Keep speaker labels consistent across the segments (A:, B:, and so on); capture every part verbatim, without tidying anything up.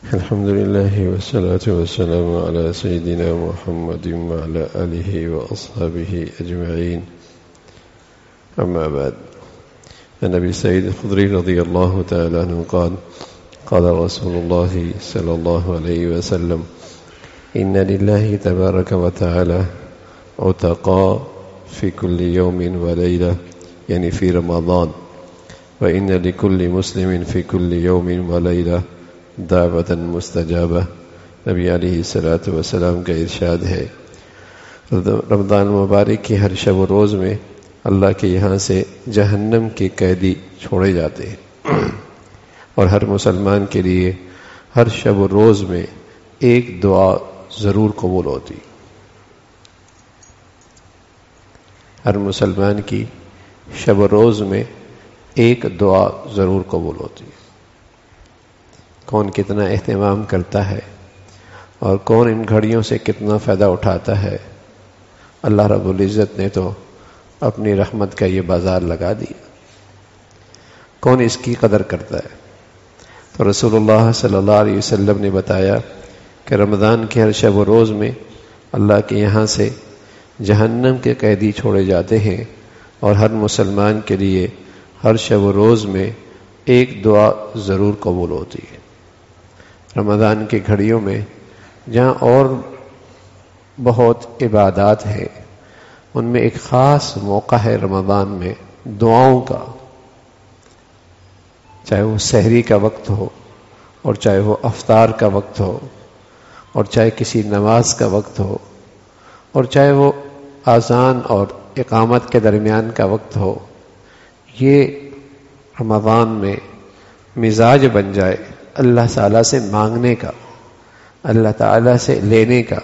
A: الحمد لله والصلاة والسلام على سيدنا محمد وعلى آله وأصحابه أجمعين. أما بعد، عن أبي سعيد الخدري رضي الله تعالى عنه قال قال رسول الله صلى الله عليه وسلم: إن لله تبارك وتعالى عتقاء في كل يوم وليلة، يعني في رمضان، وإن لكل مسلم في كل يوم وليلة دعوة مستجابہ. نبی علیہ الصلوۃ والسلام کا ارشاد ہے، رمضان المبارک کی ہر شب و روز میں اللہ کے یہاں سے جہنم کے قیدی چھوڑے جاتے ہیں، اور ہر مسلمان کے لیے ہر شب و روز میں ایک دعا ضرور قبول ہوتی. ہر مسلمان کی شب و روز میں ایک دعا ضرور قبول ہوتی. کون کتنا اہتمام کرتا ہے اور کون ان گھڑیوں سے کتنا فائدہ اٹھاتا ہے. اللہ رب العزت نے تو اپنی رحمت کا یہ بازار لگا دیا. کون اس کی قدر کرتا ہے؟ تو رسول اللہ صلی اللہ علیہ وسلم نے بتایا کہ رمضان کے ہر شب و روز میں اللہ کے یہاں سے جہنم کے قیدی چھوڑے جاتے ہیں، اور ہر مسلمان کے لیے ہر شب و روز میں ایک دعا ضرور قبول ہوتی ہے. رمضان کی گھڑیوں میں جہاں اور بہت عبادات ہیں، ان میں ایک خاص موقع ہے رمضان میں دعاؤں کا. چاہے وہ سحری کا وقت ہو، اور چاہے وہ افطار کا وقت ہو، اور چاہے کسی نماز کا وقت ہو، اور چاہے وہ اذان اور اقامت کے درمیان کا وقت ہو. یہ رمضان میں مزاج بن جائے اللہ تعالیٰ سے مانگنے کا، اللہ تعالیٰ سے لینے کا،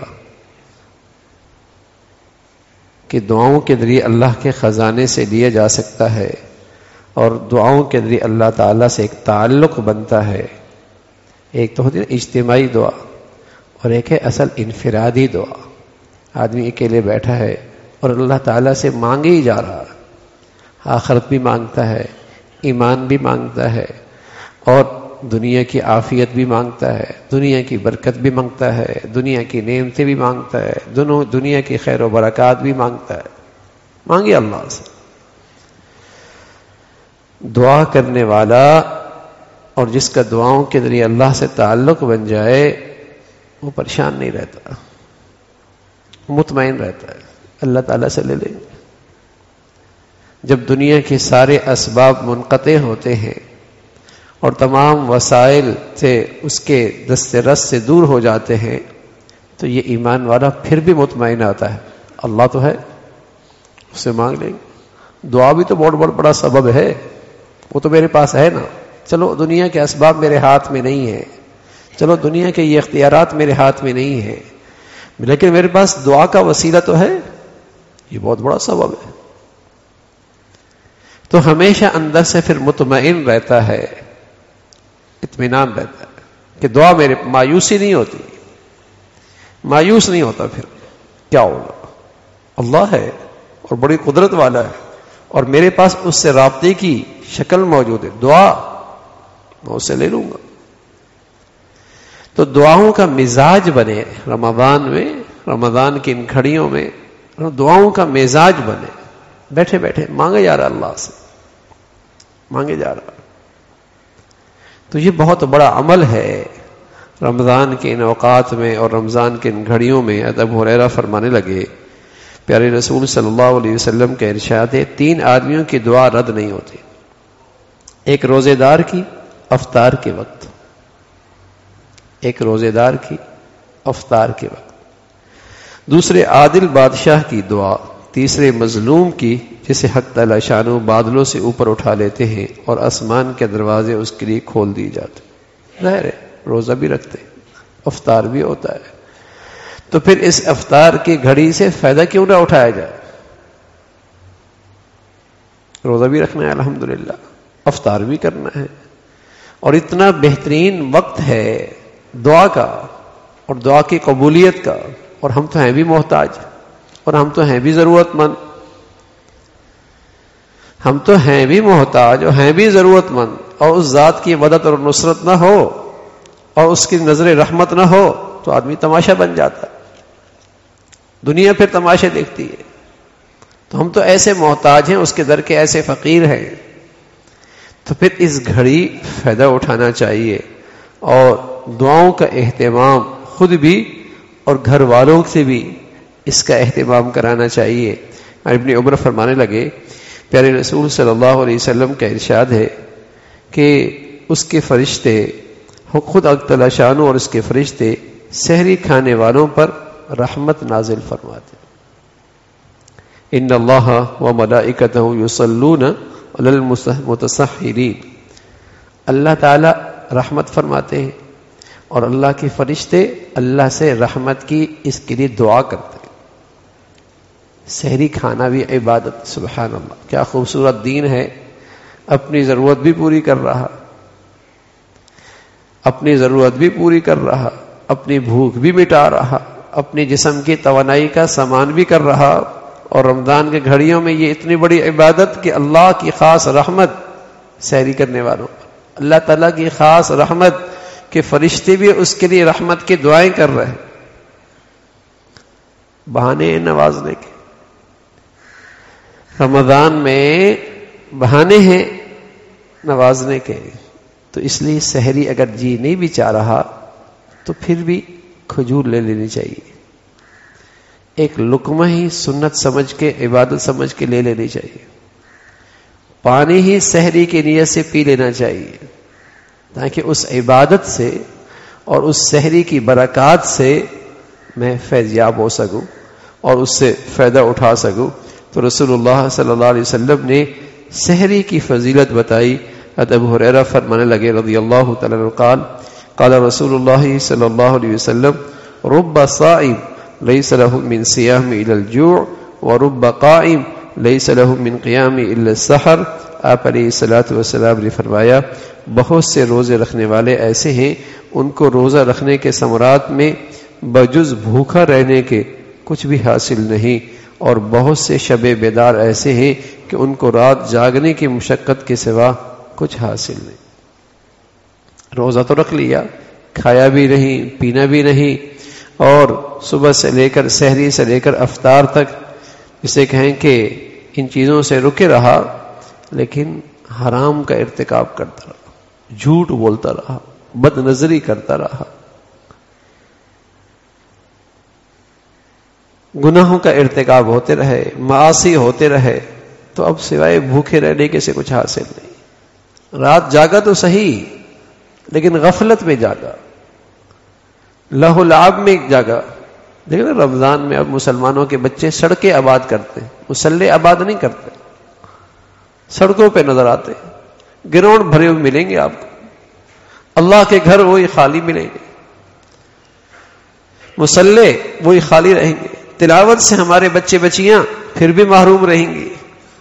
A: کہ دعاؤں کے ذریعے اللہ کے خزانے سے لیا جا سکتا ہے، اور دعاؤں کے ذریعے اللہ تعالیٰ سے ایک تعلق بنتا ہے. ایک تو ہوتی ہے اجتماعی دعا، اور ایک ہے اصل انفرادی دعا. آدمی اکیلے بیٹھا ہے اور اللہ تعالیٰ سے مانگے ہی جا رہا ہے. آخرت بھی مانگتا ہے، ایمان بھی مانگتا ہے، اور دنیا کی عافیت بھی مانگتا ہے، دنیا کی برکت بھی مانگتا ہے، دنیا کی نعمتیں بھی مانگتا ہے، دونوں دنیا کی خیر و برکات بھی مانگتا ہے. مانگے اللہ سے. دعا کرنے والا اور جس کا دعاؤں کے ذریعے اللہ سے تعلق بن جائے، وہ پریشان نہیں رہتا، مطمئن رہتا ہے. اللہ تعالیٰ سے لے لیں گے. جب دنیا کے سارے اسباب منقطع ہوتے ہیں اور تمام وسائل سے اس کے دست رس سے دور ہو جاتے ہیں، تو یہ ایمان والا پھر بھی مطمئن آتا ہے. اللہ تو ہے، اس سے مانگ لیں گے. دعا بھی تو بہت بہت بڑا سبب ہے، وہ تو میرے پاس ہے نا. چلو دنیا کے اسباب میرے ہاتھ میں نہیں ہیں، چلو دنیا کے یہ اختیارات میرے ہاتھ میں نہیں ہیں، لیکن میرے پاس دعا کا وسیلہ تو ہے. یہ بہت بڑا سبب ہے. تو ہمیشہ اندر سے پھر مطمئن رہتا ہے، اطمینان رہتا ہے کہ دعا میرے، مایوسی نہیں ہوتی، مایوس نہیں ہوتا. پھر کیا ہوگا؟ اللہ ہے اور بڑی قدرت والا ہے، اور میرے پاس اس سے رابطے کی شکل موجود ہے. دعا میں اس سے لے لوں گا. تو دعاؤں کا مزاج بنے رمضان میں، رمضان کی ان گھڑیوں میں دعاؤں کا مزاج بنے. بیٹھے بیٹھے مانگے جا رہا اللہ سے، مانگے جا رہا. تو یہ بہت بڑا عمل ہے رمضان کے ان اوقات میں اور رمضان کے ان گھڑیوں میں. ابو ہریرہ فرمانے لگے، پیارے رسول صلی اللہ علیہ وسلم کا ارشاد ہے، تین آدمیوں کی دعا رد نہیں ہوتی. ایک روزے دار کی افطار کے وقت، ایک روزے دار کی افطار کے وقت، دوسرے عادل بادشاہ کی دعا، تیسرے مظلوم کی جسے حق تعالی شانہ بادلوں سے اوپر اٹھا لیتے ہیں اور آسمان کے دروازے اس کے لیے کھول دیے جاتے. ظاہر ہے روزہ بھی رکھتے، افطار بھی ہوتا ہے. تو پھر اس افطار کی گھڑی سے فائدہ کیوں نہ اٹھایا جائے؟ روزہ بھی رکھنا ہے الحمدللہ، افطار بھی کرنا ہے، اور اتنا بہترین وقت ہے دعا کا اور دعا کی قبولیت کا. اور ہم تو ہیں بھی محتاج، اور ہم تو ہیں بھی ضرورت مند، ہم تو ہیں بھی محتاج اور ہیں بھی ضرورت مند. اور اس ذات کی مدد اور نصرت نہ ہو اور اس کی نظر رحمت نہ ہو تو آدمی تماشا بن جاتا، دنیا پھر تماشے دیکھتی ہے. تو ہم تو ایسے محتاج ہیں، اس کے در کے ایسے فقیر ہیں. تو پھر اس گھڑی فائدہ اٹھانا چاہیے اور دعاؤں کا اہتمام خود بھی اور گھر والوں سے بھی اس کا اہتمام کرانا چاہیے. ابن عمر فرمانے لگے پیارے رسول صلی اللہ علیہ وسلم کا ارشاد ہے کہ اس کے فرشتے خود اقتلا شانو اور اس کے فرشتے سحری کھانے والوں پر رحمت نازل فرماتے. ان اللہ و ملائکتہ یصلون علی المتسحرین، اللہ تعالی رحمت فرماتے ہیں اور اللہ کے فرشتے اللہ سے رحمت کی اس کے لیے دعا کرتے ہیں. سحری کھانا بھی عبادت، سبحان اللہ، کیا خوبصورت دین ہے. اپنی ضرورت بھی پوری کر رہا، اپنی ضرورت بھی پوری کر رہا، اپنی بھوک بھی مٹا رہا، اپنی جسم کی توانائی کا سامان بھی کر رہا. اور رمضان کے گھڑیوں میں یہ اتنی بڑی عبادت کہ اللہ کی خاص رحمت سحری کرنے والوں پر، اللہ تعالیٰ کی خاص رحمت کہ فرشتے بھی اس کے لیے رحمت کی دعائیں کر رہے ہیں. بہانے ہیں نوازنے کے، رمضان میں بہانے ہیں نوازنے کے. تو اس لیے سحری اگر جی نہیں بھی چاہ رہا تو پھر بھی کھجور لے لینی چاہیے. ایک لقمہ ہی سنت سمجھ کے، عبادت سمجھ کے لے لینی چاہیے. پانی ہی سحری کی نیت سے پی لینا چاہیے تاکہ اس عبادت سے اور اس سحری کی برکات سے میں فیض یاب ہو سکوں اور اس سے فائدہ اٹھا سکوں. تو رسول اللہ صلی اللہ علیہ وسلم نے سحری کی فضیلت بتائی. ابو ہریرہ فرمانے لگے رضی اللہ تعالی عنہ قال قال رسول اللہ صلی اللہ علیہ وسلم رب صائم ليس له من صيام الى الجوع ورب قائم ليس له من قيام الا السحر. آپ علیہ الصلوۃ والسلام نے فرمایا بہت سے روزے رکھنے والے ایسے ہیں ان کو روزہ رکھنے کے ثمرات میں بجز بھوکا رہنے کے کچھ بھی حاصل نہیں، اور بہت سے شب بیدار ایسے ہیں کہ ان کو رات جاگنے کی مشقت کے سوا کچھ حاصل نہیں. روزہ تو رکھ لیا، کھایا بھی نہیں، پینا بھی نہیں، اور صبح سے لے کر سحری سے لے کر افطار تک اسے کہیں کہ ان چیزوں سے رکے رہا، لیکن حرام کا ارتکاب کرتا رہا، جھوٹ بولتا رہا، بد نظری کرتا رہا، گناہوں کا ارتکاب ہوتے رہے، معاصی ہوتے رہے، تو اب سوائے بھوکے رہنے کے سے کچھ حاصل نہیں. رات جاگا تو صحیح لیکن غفلت میں جاگا، لہو لعب میں جاگا. دیکھیں نا رمضان میں اب مسلمانوں کے بچے سڑکیں آباد کرتے ہیں، مسلح آباد نہیں کرتے، سڑکوں پہ نظر آتے ہیں. گراؤنڈ بھرے ہوئے ملیں گے آپ کو، اللہ کے گھر وہی خالی ملیں گے، مسلح وہی خالی رہیں گے. تلاوت سے ہمارے بچے بچیاں پھر بھی محروم رہیں گی.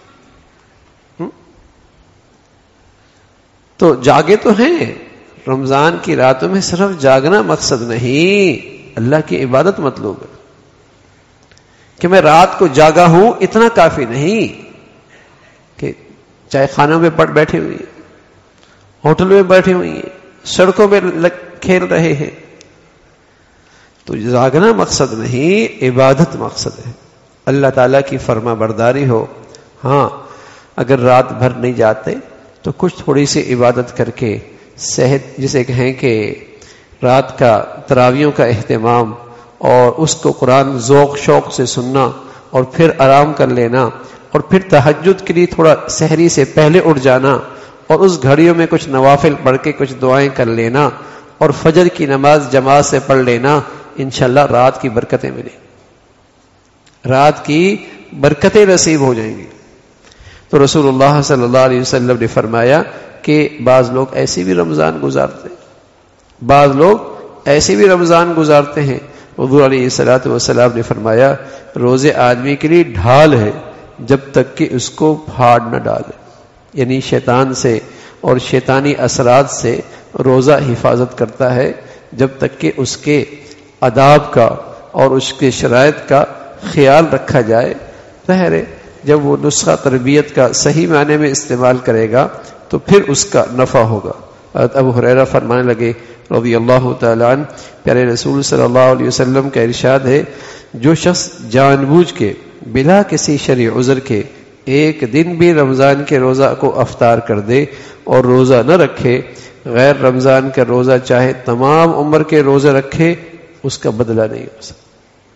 A: تو جاگے تو ہیں، رمضان کی راتوں میں صرف جاگنا مقصد نہیں، اللہ کی عبادت مطلوب ہے. کہ میں رات کو جاگا ہوں اتنا کافی نہیں کہ چائے خانوں میں پڑ بیٹھے ہوئے ہیں، ہوٹل میں بیٹھے ہوئے ہیں، سڑکوں میں کھیل رہے ہیں. تو جاگنا مقصد نہیں، عبادت مقصد ہے. اللہ تعالیٰ کی فرما برداری ہو. ہاں اگر رات بھر نہیں جاتے تو کچھ تھوڑی سی عبادت کر کے صحت، جسے کہیں کہ رات کا تراویحوں کا اہتمام اور اس کو قرآن ذوق شوق سے سننا اور پھر آرام کر لینا، اور پھر تہجد کے لیے تھوڑا سحری سے پہلے اٹھ جانا اور اس گھڑیوں میں کچھ نوافل پڑھ کے کچھ دعائیں کر لینا اور فجر کی نماز جماعت سے پڑھ لینا، انشاءاللہ رات کی برکتیں ملیں، رات کی برکتیں نصیب ہو جائیں گی. تو رسول اللہ صلی اللہ علیہ وسلم نے فرمایا کہ بعض لوگ ایسے بھی رمضان گزارتے ہیں، بعض لوگ ایسے بھی رمضان گزارتے ہیں. حضور علیہ الصلوۃ والسلام نے فرمایا روزے آدمی کے لیے ڈھال ہے جب تک کہ اس کو پھاڑ نہ ڈالے، یعنی شیطان سے اور شیطانی اثرات سے روزہ حفاظت کرتا ہے جب تک کہ اس کے آداب کا اور اس کے شرائط کا خیال رکھا جائے. ظاہر ہے جب وہ نسخہ تربیت کا صحیح معنی میں استعمال کرے گا تو پھر اس کا نفع ہوگا. ابو ہریرہ فرمانے لگے رضی اللہ تعالیٰ عنہ، پیارے رسول صلی اللہ علیہ وسلم کا ارشاد ہے، جو شخص جان بوجھ کے بلا کسی شرعی عذر کے ایک دن بھی رمضان کے روزہ کو افطار کر دے اور روزہ نہ رکھے، غیر رمضان کا روزہ چاہے تمام عمر کے روزے رکھے، اس کا بدلہ نہیں ہو سکتا۔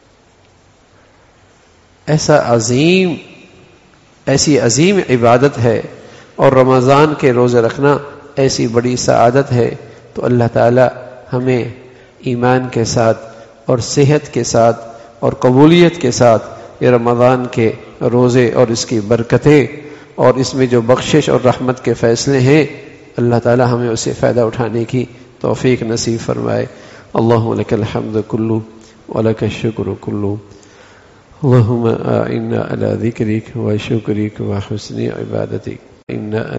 A: ایسا عظیم ایسی عظیم عبادت ہے، اور رمضان کے روزے رکھنا ایسی بڑی سعادت ہے۔ تو اللہ تعالی ہمیں ایمان کے ساتھ اور صحت کے ساتھ اور قبولیت کے ساتھ یہ رمضان کے روزے اور اس کی برکتیں اور اس میں جو بخشش اور رحمت کے فیصلے ہیں، اللہ تعالی ہمیں اسے فائدہ اٹھانے کی توفیق نصیب فرمائے۔ اللہم لک الحمد کلو ولک الشکر کلو، اللہم اعنا علی ذکرک و شکرک و حسن عبادتک۔